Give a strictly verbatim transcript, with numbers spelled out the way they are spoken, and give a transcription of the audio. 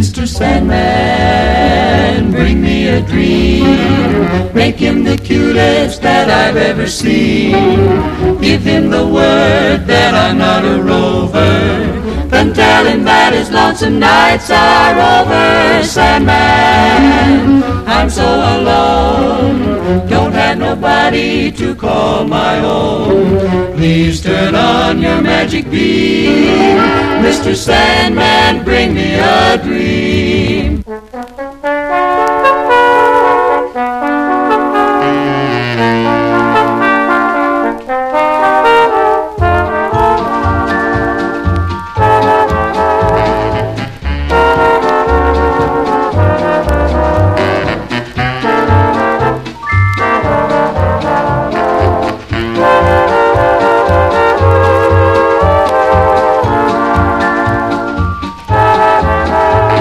Mister Sandman, bring me a dream. Make him the cutest that I've ever seen. Give him the word that I'm not a rover. Then tell him that his lonesome nights are over. Sandman, I'm so alone, don't have nobody to call my own. Please turn on your magic beam. Mister Sandman, bring me a dream.